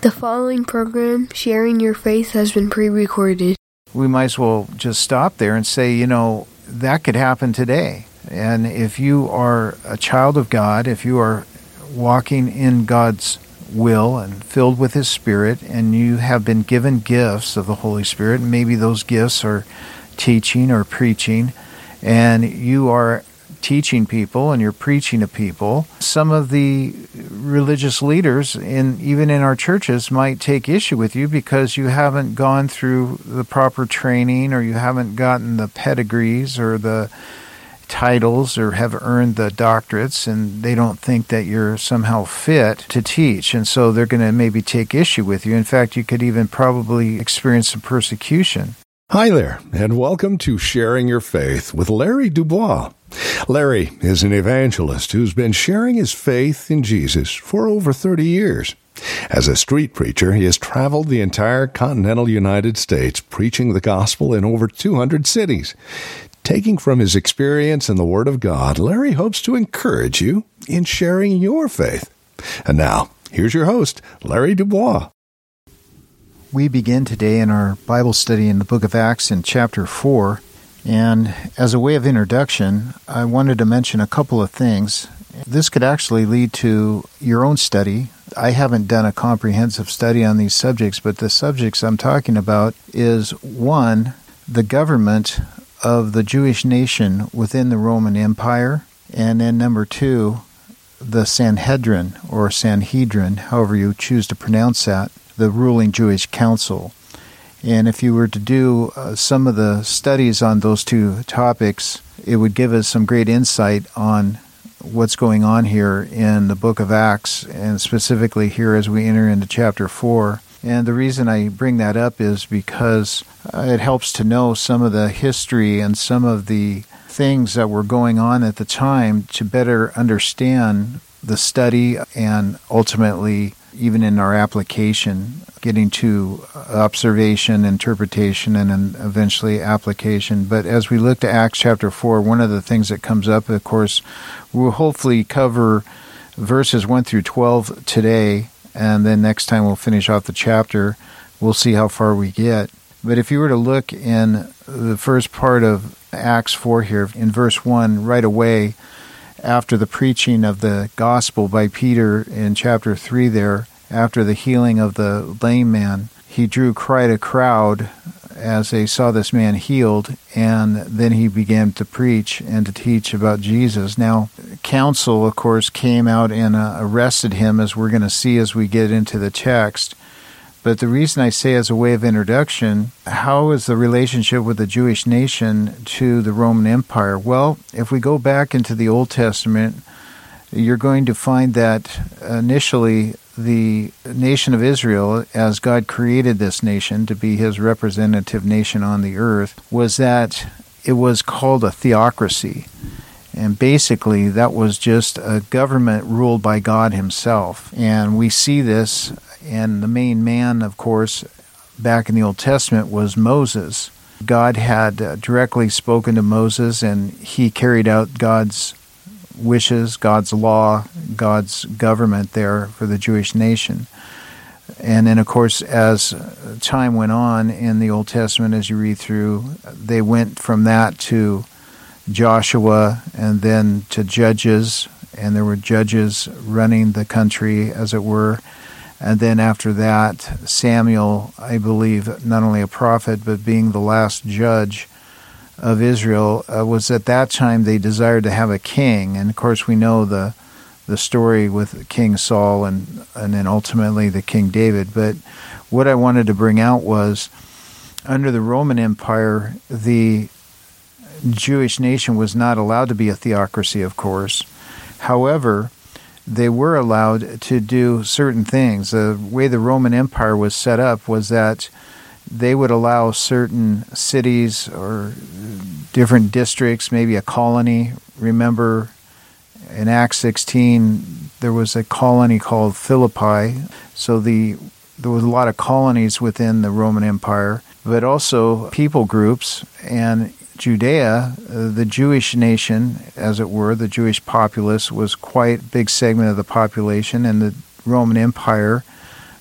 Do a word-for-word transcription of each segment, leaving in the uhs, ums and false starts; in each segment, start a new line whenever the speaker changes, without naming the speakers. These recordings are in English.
The following program, Sharing Your Faith, has been pre-recorded.
We might as well just stop there and say, you know, that could happen today. And if you are a child of God, if you are walking in God's will and filled with His Spirit, and you have been given gifts of the Holy Spirit, and maybe those gifts are teaching or preaching, and you are teaching people and you're preaching to people, some of the religious leaders, in even in our churches, might take issue with you because you haven't gone through the proper training, or you haven't gotten the pedigrees or the titles or have earned the doctorates, and they don't think that you're somehow fit to teach. And so they're going to maybe take issue with you. In fact, you could even probably experience some persecution.
Hi there, and welcome to Sharing Your Faith with Larry Dubois. Larry is an evangelist who's been sharing his faith in Jesus for over thirty years. As a street preacher, he has traveled the entire continental United States preaching the gospel in over two hundred cities. Taking from his experience in the Word of God, Larry hopes to encourage you in sharing your faith. And now, here's your host, Larry Dubois.
We begin today in our Bible study in the book of Acts in chapter four. And as a way of introduction, I wanted to mention a couple of things. This could actually lead to your own study. I haven't done a comprehensive study on these subjects, but the subjects I'm talking about is, one, the government of the Jewish nation within the Roman Empire, and then number two, the Sanhedrin, or Sanhedrin, however you choose to pronounce that, the ruling Jewish council. And if you were to do uh, some of the studies on those two topics, it would give us some great insight on what's going on here in the book of Acts, and specifically here as we enter into chapter four. And the reason I bring that up is because uh, it helps to know some of the history and some of the things that were going on at the time to better understand the study and ultimately even in our application, getting to observation, interpretation, and then eventually application. But as we look to Acts chapter four, one of the things that comes up, of course, we'll hopefully cover verses one through twelve today, and then next time we'll finish off the chapter. We'll see how far we get. But if you were to look in the first part of Acts four here, in verse one, right away, after the preaching of the gospel by Peter in chapter three there, after the healing of the lame man, he drew quite a crowd as they saw this man healed, and then he began to preach and to teach about Jesus. Now, council, of course, came out and uh, arrested him, as we're going to see as we get into the text. But the reason I say as a way of introduction, how is the relationship with the Jewish nation to the Roman Empire? Well, if we go back into the Old Testament, you're going to find that initially the nation of Israel, as God created this nation to be His representative nation on the earth, was that it was called a theocracy. And basically, that was just a government ruled by God Himself. And we see this. And the main man, of course, back in the Old Testament was Moses. God had uh, directly spoken to Moses, and he carried out God's wishes, God's law, God's government there for the Jewish nation. And then, of course, as time went on in the Old Testament, as you read through, they went from that to Joshua and then to Judges, and there were judges running the country, as it were. And then after that, Samuel, I believe, not only a prophet, but being the last judge of Israel, uh, was at that time they desired to have a king. And of course, we know the the story with King Saul and, and then ultimately the King David. But what I wanted to bring out was, under the Roman Empire, the Jewish nation was not allowed to be a theocracy, of course. However, they were allowed to do certain things. The way the Roman Empire was set up was that they would allow certain cities or different districts, maybe a colony. Remember, in Acts sixteen, there was a colony called Philippi. So the there was a lot of colonies within the Roman Empire, but also people groups. And Judea, uh, the Jewish nation, as it were, the Jewish populace, was quite a big segment of the population, and the Roman Empire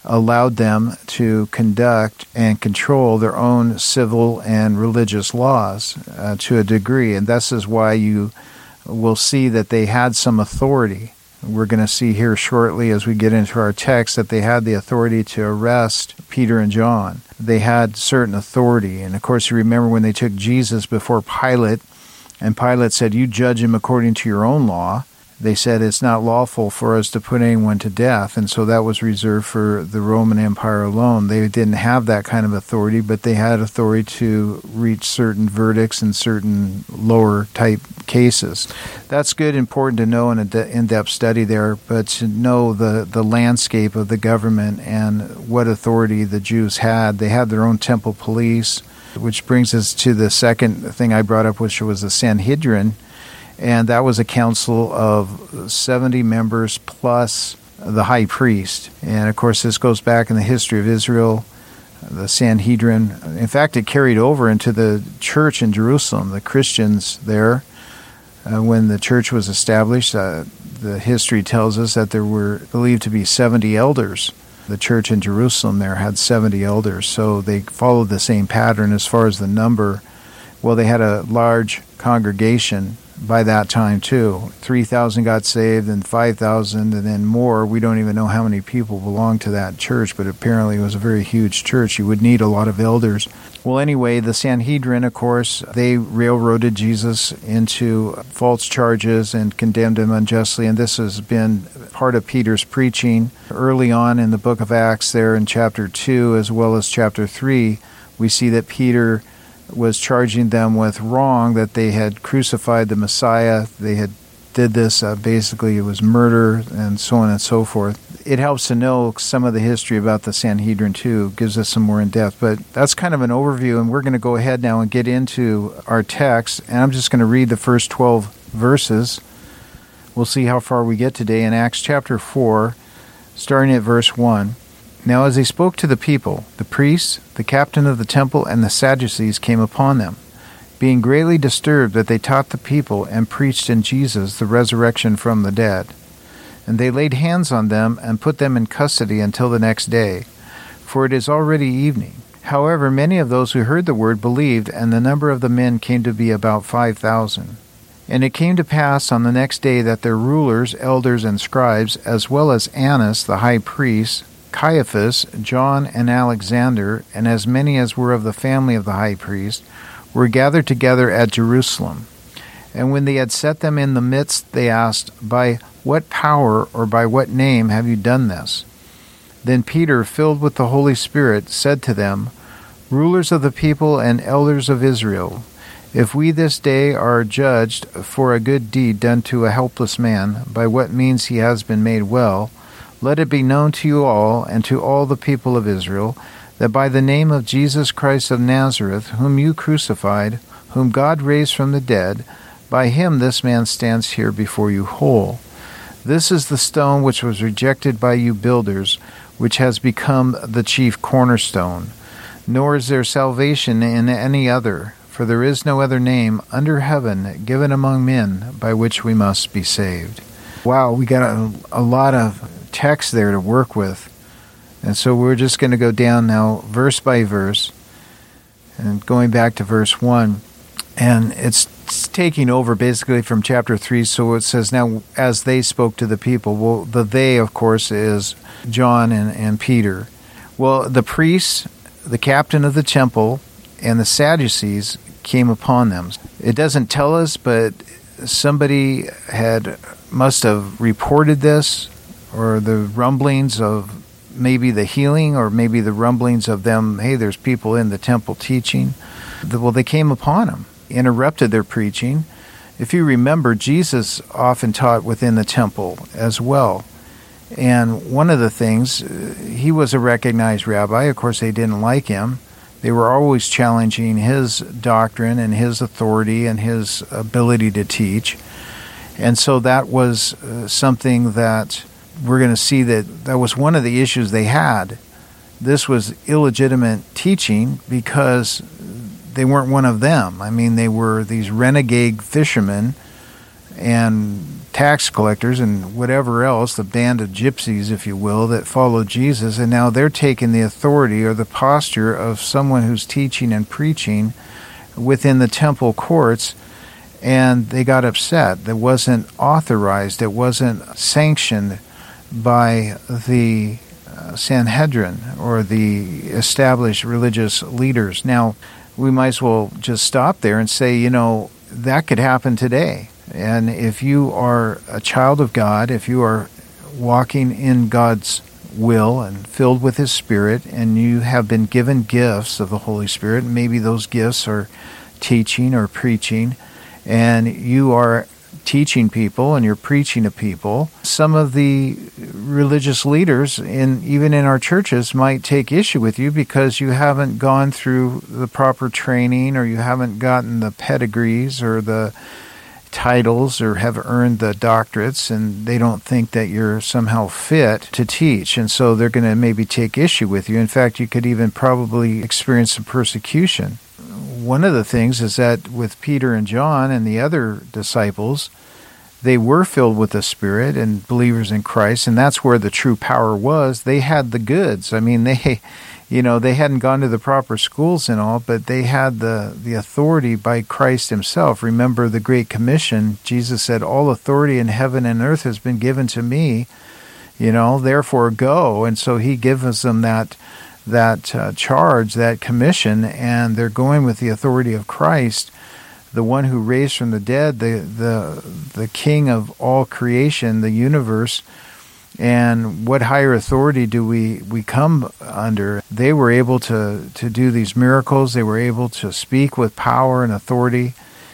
allowed them to conduct and control their own civil and religious laws uh, to a degree. And this is why you will see that they had some authority. We're going to see here shortly as we get into our text that they had the authority to arrest Peter and John. They had certain authority. And of course, you remember when they took Jesus before Pilate, and Pilate said, "You judge him according to your own law." They said it's not lawful for us to put anyone to death, and so that was reserved for the Roman Empire alone. They didn't have that kind of authority, but they had authority to reach certain verdicts in certain lower type cases. That's good, important to know in an in-depth study there, but to know the, the landscape of the government and what authority the Jews had. They had their own temple police, which brings us to the second thing I brought up, which was the Sanhedrin. And that was a council of seventy members plus the high priest. And, of course, this goes back in the history of Israel, the Sanhedrin. In fact, it carried over into the church in Jerusalem, the Christians there. Uh, when the church was established, uh, the history tells us that there were believed to be seventy elders. The church in Jerusalem there had seventy elders, so they followed the same pattern as far as the number. Well, they had a large congregation by that time too. three thousand got saved, and five thousand, and then more. We don't even know how many people belonged to that church, but apparently it was a very huge church. You would need a lot of elders. Well, anyway, the Sanhedrin, of course, they railroaded Jesus into false charges and condemned him unjustly, and this has been part of Peter's preaching. Early on in the book of Acts there in chapter two as well as chapter three, we see that Peter was charging them with wrong, that they had crucified the Messiah. They had did this, uh, basically it was murder and so on and so forth. It helps to know some of the history about the Sanhedrin too, gives us some more in depth, but that's kind of an overview, and we're going to go ahead now and get into our text, and I'm just going to read the first twelve verses. We'll see how far we get today in Acts chapter four, starting at verse one. Now as they spoke to the people, the priests, the captain of the temple, and the Sadducees came upon them, being greatly disturbed that they taught the people and preached in Jesus the resurrection from the dead. And they laid hands on them and put them in custody until the next day, for it is already evening. However, many of those who heard the word believed, and the number of the men came to be about five thousand. And it came to pass on the next day that their rulers, elders, and scribes, as well as Annas the high priest, Caiaphas, John, and Alexander, and as many as were of the family of the high priest, were gathered together at Jerusalem. And when they had set them in the midst, they asked, "By what power or by what name have you done this?" Then Peter, filled with the Holy Spirit, said to them, "Rulers of the people and elders of Israel, if we this day are judged for a good deed done to a helpless man, by what means he has been made well, let it be known to you all and to all the people of Israel, that by the name of Jesus Christ of Nazareth, whom you crucified, whom God raised from the dead, by him this man stands here before you whole. This is the stone which was rejected by you builders, which has become the chief cornerstone. Nor is there salvation in any other, for there is no other name under heaven given among men by which we must be saved." Wow, we got a, a lot of text there to work with. And so we're just going to go down now verse by verse and going back to verse one. And it's taking over basically from chapter three. So it says, now as they spoke to the people. Well, the they, of course, is John and, and Peter. Well, the priests, the captain of the temple, and the Sadducees came upon them. It doesn't tell us, but somebody had must have reported this, or the rumblings of maybe the healing, or maybe the rumblings of them, hey, there's people in the temple teaching. Well, they came upon them, interrupted their preaching. If you remember, Jesus often taught within the temple as well. And one of the things, he was a recognized rabbi. Of course, they didn't like him. They were always challenging his doctrine and his authority and his ability to teach. And so that was uh, something that we're going to see that that was one of the issues they had. This was illegitimate teaching because they weren't one of them. I mean, they were these renegade fishermen, and tax collectors and whatever else, the band of gypsies, if you will, that followed Jesus, and now they're taking the authority or the posture of someone who's teaching and preaching within the temple courts, and they got upset. That wasn't authorized. It wasn't sanctioned by the uh, Sanhedrin or the established religious leaders. Now, we might as well just stop there and say, you know, that could happen today. And if you are a child of God, if you are walking in God's will and filled with His Spirit, and you have been given gifts of the Holy Spirit, maybe those gifts are teaching or preaching, and you are teaching people and you're preaching to people, some of the religious leaders, in even in our churches, might take issue with you because you haven't gone through the proper training, or you haven't gotten the pedigrees or the titles or have earned the doctorates, and they don't think that you're somehow fit to teach, and so they're going to maybe take issue with you. In fact, you could even probably experience some persecution. One of the things is that with Peter and John and the other disciples, they were filled with the Spirit and believers in Christ, and that's where the true power was. They had the goods. I mean, they, you know, they hadn't gone to the proper schools and all, but they had the, the authority by Christ Himself. Remember the Great Commission. Jesus said, "All authority in heaven and earth has been given to me, you know, therefore go." And so He gives them that that uh, charge, that commission, and they're going with the authority of Christ, the one who raised from the dead, the the the King of all creation, the universe. And what higher authority do we, we come under? They were able to, to do these miracles. They were able to speak with power and authority,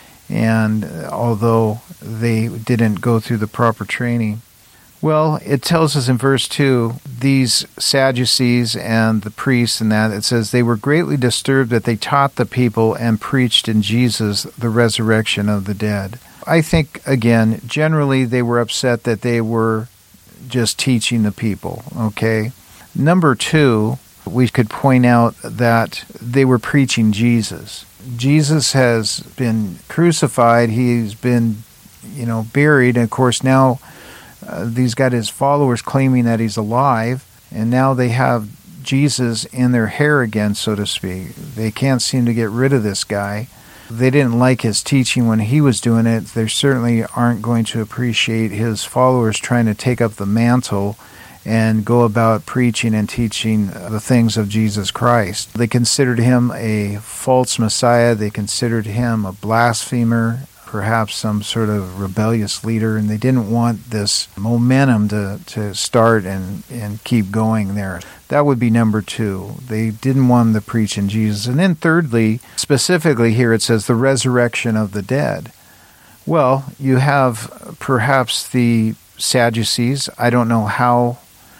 and although they didn't go through the proper training. Well, it tells us in verse two, these Sadducees and the priests and that, it says, they were greatly disturbed that they taught the people and preached in Jesus the resurrection of the dead. I think, again, generally they were upset that they were just teaching the people, okay? Number two, we could point out that they were preaching Jesus. Jesus has been crucified. He's been, you know, buried. And of course, now Uh, these got His followers claiming that He's alive, and now they have Jesus in their hair again, so to speak. They can't seem to get rid of this guy. They didn't like His teaching when He was doing it. They certainly aren't going to appreciate His followers trying to take up the mantle and go about preaching and teaching the things of Jesus Christ. They considered Him a false Messiah. They considered Him a blasphemer, perhaps some sort of rebellious leader, and they didn't want this momentum to, to start and, and keep going there. That would be number two. They didn't want them to preach in Jesus. And then thirdly, specifically here it says the resurrection of the dead. Well, you have perhaps the Sadducees. I don't know how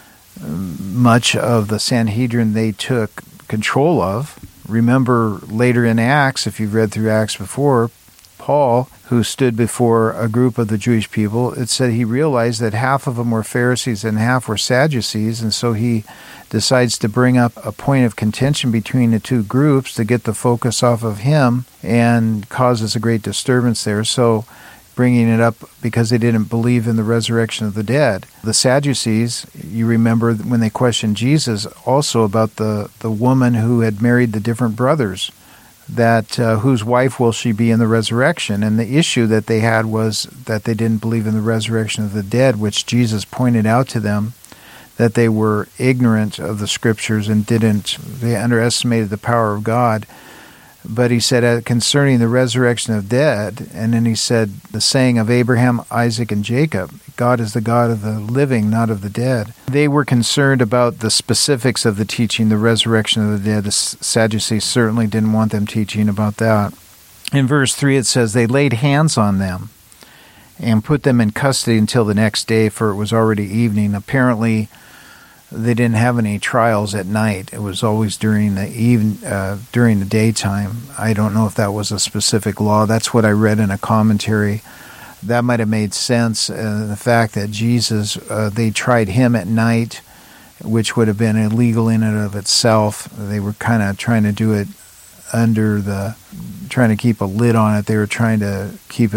much of the Sanhedrin they took control of. Remember later in Acts, if you've read through Acts before, Paul, who stood before a group of the Jewish people, it said he realized that half of them were Pharisees and half were Sadducees, and so he decides to bring up a point of contention between the two groups to get the focus off of him, and causes a great disturbance there. So bringing it up because they didn't believe in the resurrection of the dead. The Sadducees, you remember when they questioned Jesus also about the, the woman who had married the different brothers, that uh, whose wife will she be in the resurrection? And the issue that they had was that they didn't believe in the resurrection of the dead, which Jesus pointed out to them, that they were ignorant of the Scriptures and didn't, they underestimated the power of God. But he said, uh, concerning the resurrection of the dead, and then he said, the saying of Abraham, Isaac, and Jacob, God is the God of the living, not of the dead. They were concerned about the specifics of the teaching, the resurrection of the dead. The Sadducees certainly didn't want them teaching about that. In verse three it says, they laid hands on them and put them in custody until the next day, for it was already evening. Apparently, they didn't have any trials at night. It was always during the even uh, during the daytime. I don't know if that was a specific law. That's what I read in a commentary. That might have made sense. Uh, the fact that Jesus, uh, they tried Him at night, which would have been illegal in and of itself. They were kind of trying to do it under the, trying to keep a lid on it. They were trying to keep it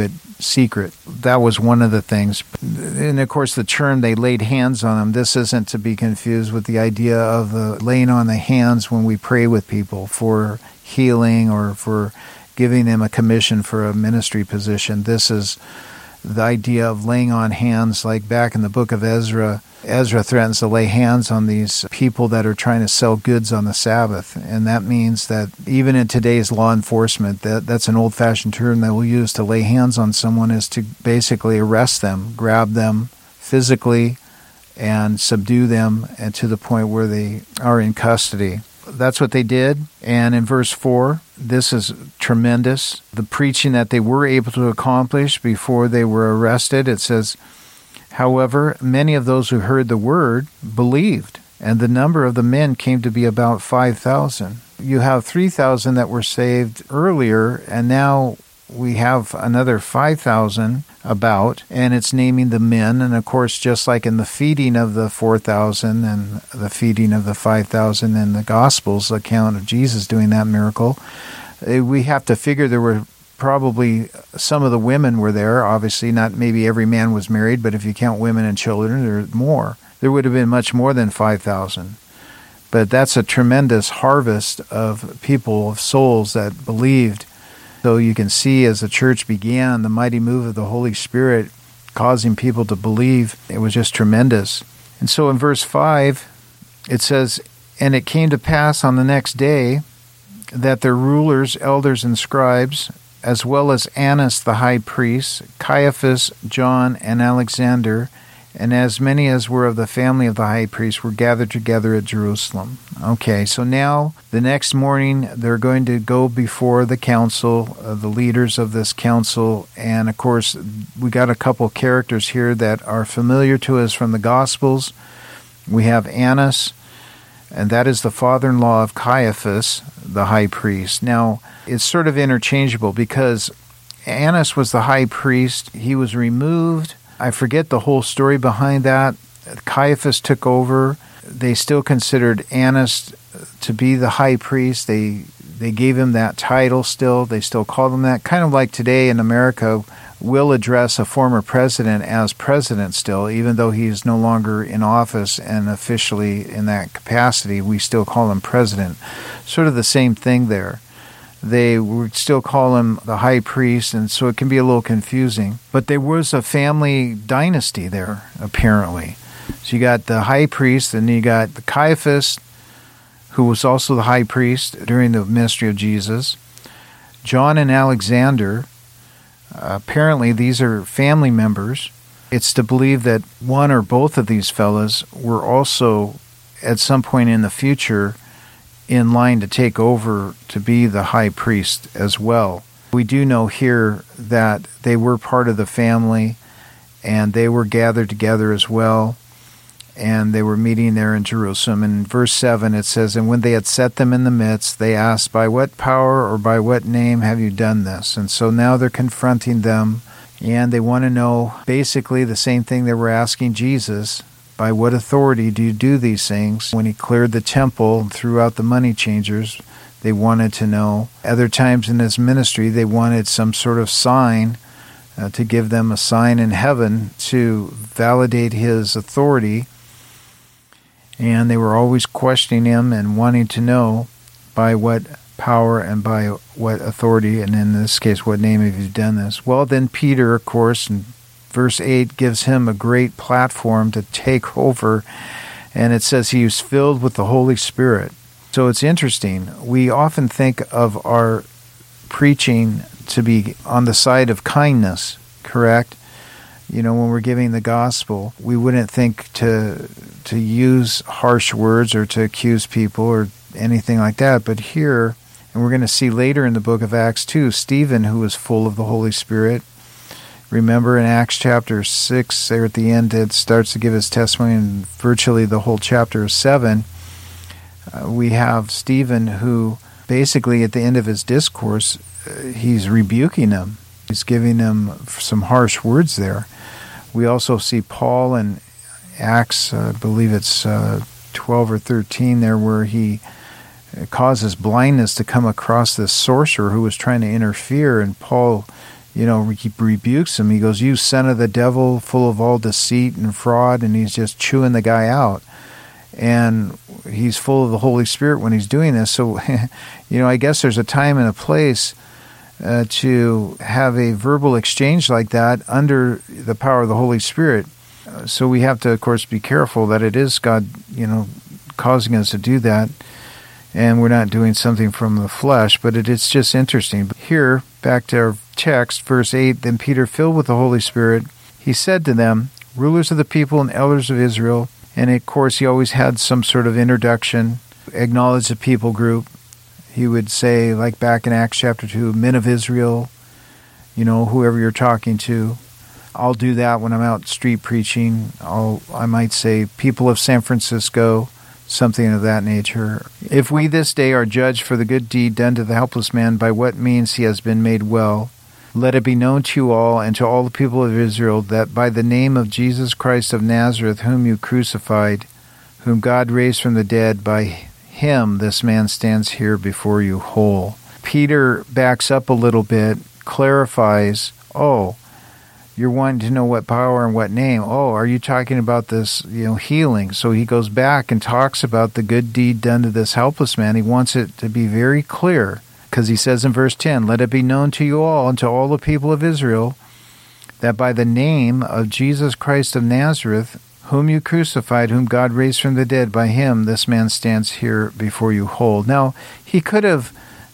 secret. That was one of the things. And of course, the term they laid hands on them, this isn't to be confused with the idea of the laying on the hands when we pray with people for healing or for giving them a commission for a ministry position. This is the idea of laying on hands, like back in the book of Ezra. Ezra threatens to lay hands on these people that are trying to sell goods on the Sabbath. And that means that even in today's law enforcement, that, that's an old-fashioned term that we'll use to lay hands on someone, is to basically arrest them, grab them physically, and subdue them and to the point where they are in custody. That's what they did. And in verse four, this is tremendous. The preaching that they were able to accomplish before they were arrested, it says, however, many of those who heard the word believed, and the number of the men came to be about five thousand. You have three thousand that were saved earlier, and now we have another five thousand about, and it's naming the men. And of course, just like in the feeding of the four thousand and the feeding of the five thousand in the Gospels account of Jesus doing that miracle, we have to figure there were probably some of the women were there. Obviously, not maybe every man was married, but if you count women and children, there are more. There would have been much more than five thousand. But that's a tremendous harvest of people, of souls that believed. So you can see as the church began, the mighty move of the Holy Spirit causing people to believe. It was just tremendous. And so in verse five, it says, and it came to pass on the next day that their rulers, elders, and scribes, as well as Annas the high priest, Caiaphas, John, and Alexander, and as many as were of the family of the high priest, were gathered together at Jerusalem. Okay, so now the next morning they're going to go before the council, uh, the leaders of this council, and of course we got a couple characters here that are familiar to us from the Gospels. We have Annas, and that is the father-in-law of Caiaphas, the high priest. Now, it's sort of interchangeable because Annas was the high priest. He was removed. I forget the whole story behind that. Caiaphas took over. They still considered Annas to be the high priest. They they gave him that title still. They still called him that. Kind of like today in America, we'll address a former president as president still, even though he's no longer in office and officially in that capacity, we still call him president. Sort of the same thing there. They would still call him the high priest, and so it can be a little confusing. But there was a family dynasty there, apparently. So you got the high priest, and you got the Caiaphas, who was also the high priest during the ministry of Jesus. John and Alexander, uh, apparently these are family members. It's to believe that one or both of these fellas were also, at some point in the future, in line to take over to be the high priest as well. We do know here that they were part of the family, and they were gathered together as well, and they were meeting there in Jerusalem. And in verse seven it says, and when they had set them in the midst, they asked, by what power or by what name have you done this? And so now they're confronting them, and they want to know basically the same thing they were asking Jesus. By what authority do you do these things? When he cleared the temple and threw out the money changers, they wanted to know. Other times in his ministry, they wanted some sort of sign uh, to give them a sign in heaven to validate his authority. And they were always questioning him and wanting to know by what power and by what authority, and in this case, what name have you done this? Well, then Peter, of course, and verse eight gives him a great platform to take over, and it says he was filled with the Holy Spirit. So it's interesting. We often think of our preaching to be on the side of kindness, correct? You know, when we're giving the gospel, we wouldn't think to to use harsh words or to accuse people or anything like that. But here, and we're going to see later in the book of Acts too, Stephen, who was full of the Holy Spirit. Remember in Acts chapter six, there at the end, it starts to give his testimony, and virtually the whole chapter seven, uh, we have Stephen who basically at the end of his discourse, uh, he's rebuking them. He's giving them some harsh words there. We also see Paul in Acts, uh, I believe it's uh, twelve or thirteen there, where he causes blindness to come across this sorcerer who was trying to interfere, and Paul you know, he rebukes him. He goes, "You son of the devil, full of all deceit and fraud," and he's just chewing the guy out. And he's full of the Holy Spirit when he's doing this. So, you know, I guess there's a time and a place uh, to have a verbal exchange like that under the power of the Holy Spirit. Uh, so we have to, of course, be careful that it is God, you know, causing us to do that, and we're not doing something from the flesh, but it, it's just interesting. But here, back to our text, verse eight, "Then Peter, filled with the Holy Spirit, he said to them, 'Rulers of the people and elders of Israel,'" and of course he always had some sort of introduction, acknowledge the people group. He would say, like back in Acts chapter two, "Men of Israel," you know, whoever you're talking to. I'll do that when I'm out street preaching. I'll, I might say, "People of San Francisco," something of that nature. "If we this day are judged for the good deed done to the helpless man, by what means he has been made well, let it be known to you all and to all the people of Israel that by the name of Jesus Christ of Nazareth, whom you crucified, whom God raised from the dead, by him this man stands here before you whole." Peter backs up a little bit, clarifies, "Oh, you're wanting to know what power and what name. Oh, are you talking about this, you know, healing?" So he goes back and talks about the good deed done to this helpless man. He wants it to be very clear, because he says in verse ten, "Let it be known to you all and to all the people of Israel that by the name of Jesus Christ of Nazareth, whom you crucified, whom God raised from the dead, by him this man stands here before you whole." Now, he could have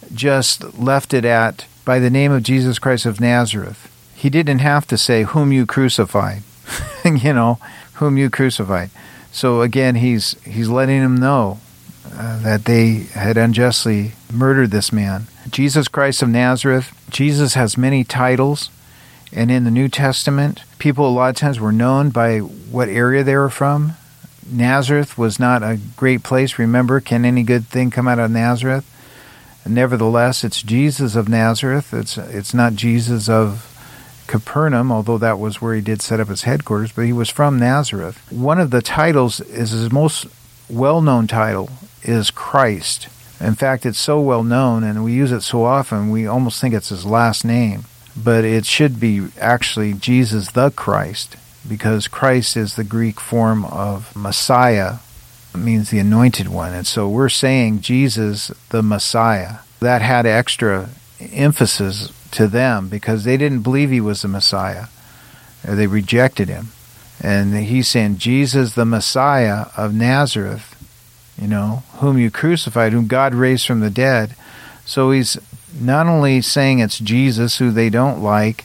just left it at, "by the name of Jesus Christ of Nazareth." He didn't have to say, "whom you crucified," you know, "whom you crucified." So again, he's he's letting them know uh, that they had unjustly murdered this man. Jesus Christ of Nazareth. Jesus has many titles, and in the New Testament, people a lot of times were known by what area they were from. Nazareth was not a great place. Remember, can any good thing come out of Nazareth? Nevertheless, it's Jesus of Nazareth. It's it's not Jesus of Capernaum, although that was where he did set up his headquarters, but he was from Nazareth. One of the titles is his most well-known title is Christ. In fact, it's so well-known, and we use it so often, we almost think it's his last name. But it should be actually Jesus the Christ, because Christ is the Greek form of Messiah. It means the anointed one. And so we're saying Jesus the Messiah. That had extra emphasis to them because they didn't believe he was the Messiah. They rejected him. And he's saying, Jesus the Messiah of Nazareth, you know, whom you crucified, whom God raised from the dead. So he's not only saying it's Jesus who they don't like,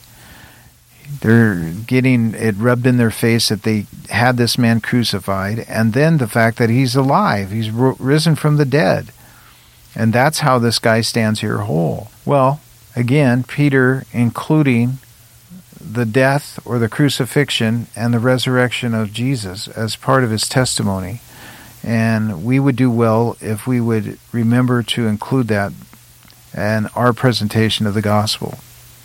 they're getting it rubbed in their face that they had this man crucified, and then the fact that he's alive, he's risen from the dead. And that's how this guy stands here whole. Well, again, Peter including the death or the crucifixion and the resurrection of Jesus as part of his testimony. And we would do well if we would remember to include that in our presentation of the gospel.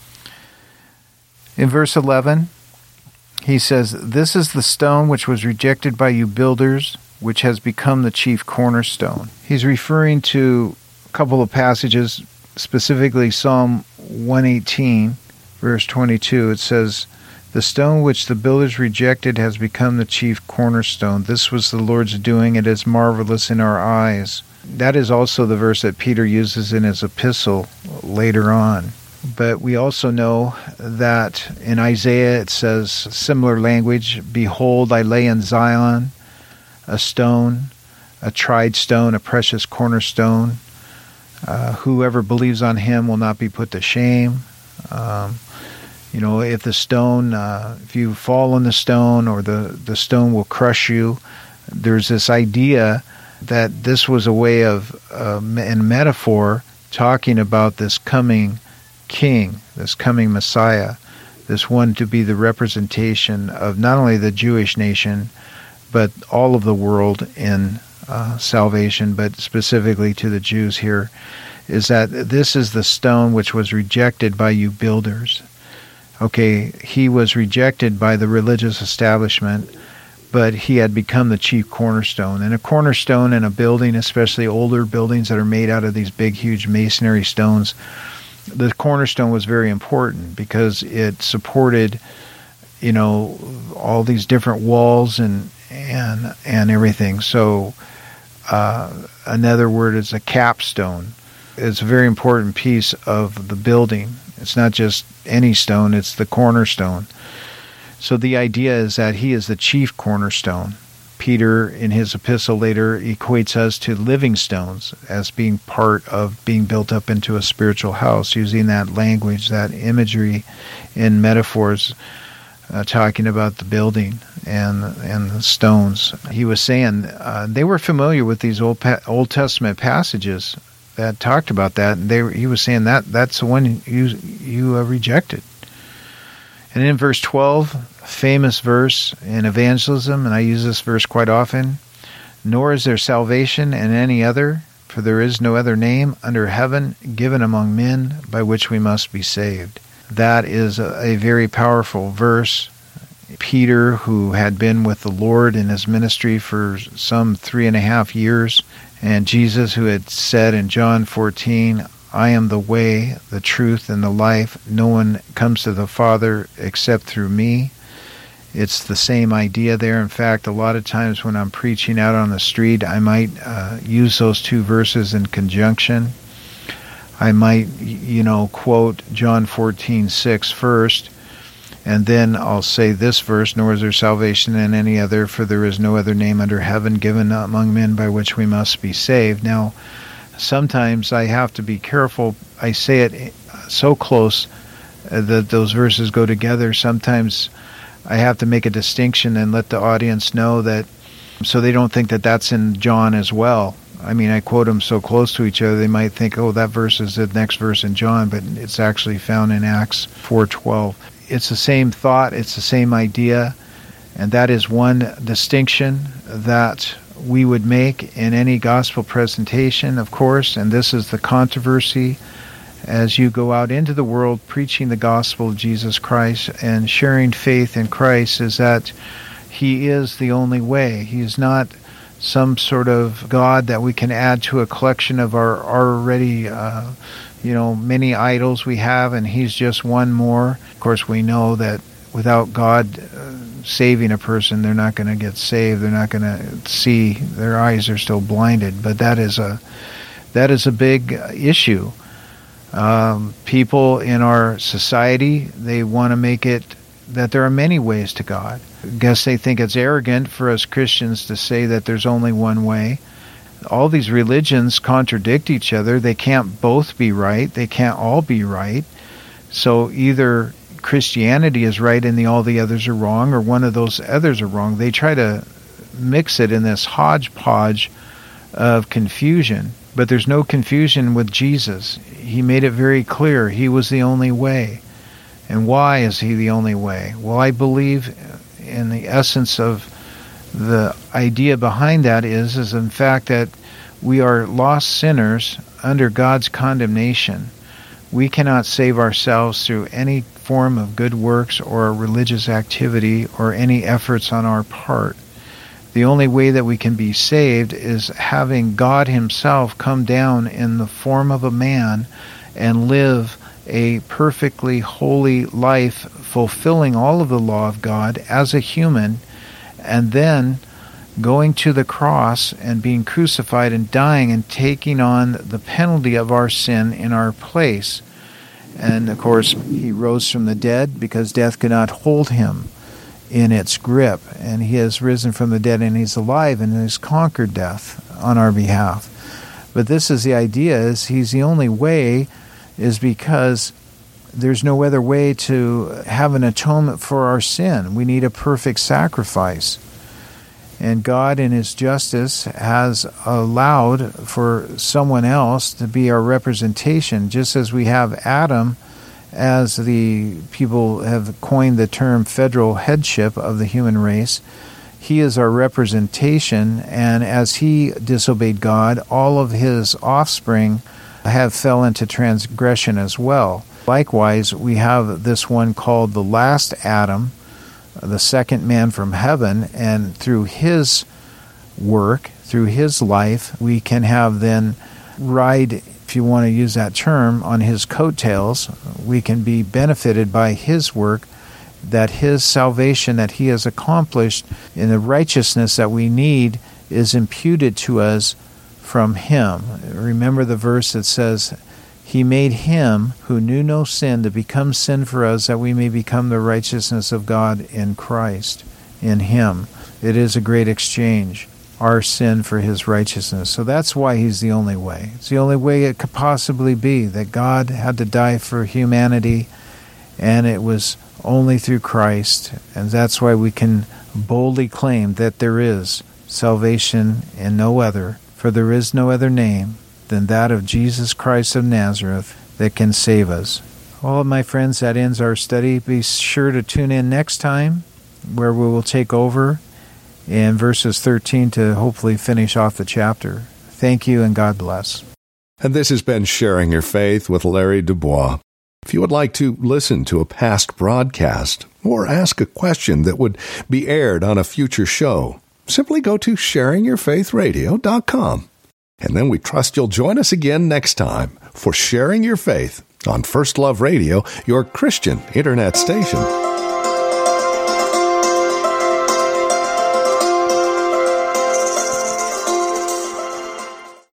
In verse eleven, he says, "This is the stone which was rejected by you builders, which has become the chief cornerstone." He's referring to a couple of passages, specifically Psalm one eighteen, verse twenty-two. It says, "The stone which the builders rejected has become the chief cornerstone. This was the Lord's doing. It is marvelous in our eyes." That is also the verse that Peter uses in his epistle later on. But we also know that in Isaiah it says similar language, "Behold, I lay in Zion a stone, a tried stone, a precious cornerstone. Uh, whoever believes on him will not be put to shame." Um, you know, if the stone, uh, if you fall on the stone, or the, the stone will crush you, there's this idea that this was a way of, uh, in metaphor, talking about this coming king, this coming Messiah, this one to be the representation of not only the Jewish nation, but all of the world in uh, salvation, but specifically to the Jews here, is that this is the stone which was rejected by you builders. Okay, he was rejected by the religious establishment, but he had become the chief cornerstone. And a cornerstone in a building, especially older buildings that are made out of these big, huge masonry stones, the cornerstone was very important because it supported, you know, all these different walls and and and everything. So uh, another word is a capstone. It's a very important piece of the building. It's not just any stone, it's the cornerstone. So the idea is that he is the chief cornerstone. Peter, in his epistle later, equates us to living stones as being part of being built up into a spiritual house, using that language, that imagery in metaphors, uh, talking about the building and and the stones. He was saying uh, they were familiar with these Old pa- Old Testament passages that talked about that, and they were, he was saying that that's the one you you uh, rejected. And in verse twelve, famous verse in evangelism, and I use this verse quite often, nor is there salvation in any other, for there is no other name under heaven given among men by which we must be saved. That is a, a very powerful verse. Peter, who had been with the Lord in his ministry for some three and a half years, and Jesus, who had said in John fourteen, I am the way, the truth, and the life. No one comes to the Father except through me. It's the same idea there. In fact, a lot of times when I'm preaching out on the street, I might uh, use those two verses in conjunction. I might, you know, quote John fourteen six first, and then I'll say this verse, nor is there salvation in any other, for there is no other name under heaven given among men by which we must be saved. Now, sometimes I have to be careful. I say it so close that those verses go together. Sometimes I have to make a distinction and let the audience know that, so they don't think that that's in John as well. I mean, I quote them so close to each other, they might think, oh, that verse is the next verse in John, but it's actually found in Acts four twelve. It's the same thought, it's the same idea, and that is one distinction that we would make in any gospel presentation, of course, and this is the controversy as you go out into the world preaching the gospel of Jesus Christ and sharing faith in Christ, is that he is the only way. He is not some sort of God that we can add to a collection of our already, uh, you know, many idols we have, and he's just one more. Of course, we know that without God uh, saving a person, they're not going to get saved. They're not going to see. Their eyes are still blinded. But that is a that is a big issue. Um, people in our society, they want to make it that there are many ways to God. I guess they think it's arrogant for us Christians to say that there's only one way. All these religions contradict each other. They can't both be right. They can't all be right. So either Christianity is right and the all the others are wrong, or one of those others are wrong. They try to mix it in this hodgepodge of confusion. But there's no confusion with Jesus. He made it very clear he was the only way. And why is he the only way? Well, I believe in the essence of the idea behind that is, is in fact that we are lost sinners under God's condemnation. We cannot save ourselves through any form of good works or religious activity or any efforts on our part. The only way that we can be saved is having God himself come down in the form of a man and live a perfectly holy life, fulfilling all of the law of God as a human, and then going to the cross and being crucified and dying and taking on the penalty of our sin in our place. And of course, he rose from the dead because death could not hold him in its grip, and he has risen from the dead, and he's alive and has conquered death on our behalf. But this is the idea, is he's the only way, is because there's no other way to have an atonement for our sin. We need a perfect sacrifice. And God in his justice has allowed for someone else to be our representation, just as we have Adam, as the people have coined the term federal headship of the human race. He is our representation, and as he disobeyed God, all of his offspring have fell into transgression as well. Likewise, we have this one called the last Adam, the second man from heaven, and through his work, through his life, we can have then ride if you want to use that term, on his coattails. We can be benefited by his work, that his salvation that he has accomplished in the righteousness that we need is imputed to us from him. Remember the verse that says, he made him who knew no sin to become sin for us, that we may become the righteousness of God in Christ, in him. It is a great exchange, our sin for his righteousness. So that's why he's the only way. It's the only way it could possibly be, that God had to die for humanity, and it was only through Christ. And that's why we can boldly claim that there is salvation in no other, for there is no other name than that of Jesus Christ of Nazareth that can save us. Well, my friends, that ends our study. Be sure to tune in next time, where we will take over in verses thirteen to hopefully finish off the chapter. Thank you, and God bless.
And this has been Sharing Your Faith with Larry Dubois. If you would like to listen to a past broadcast or ask a question that would be aired on a future show, simply go to sharing your faith radio dot com. And then we trust you'll join us again next time for Sharing Your Faith on First Love Radio, your Christian internet station.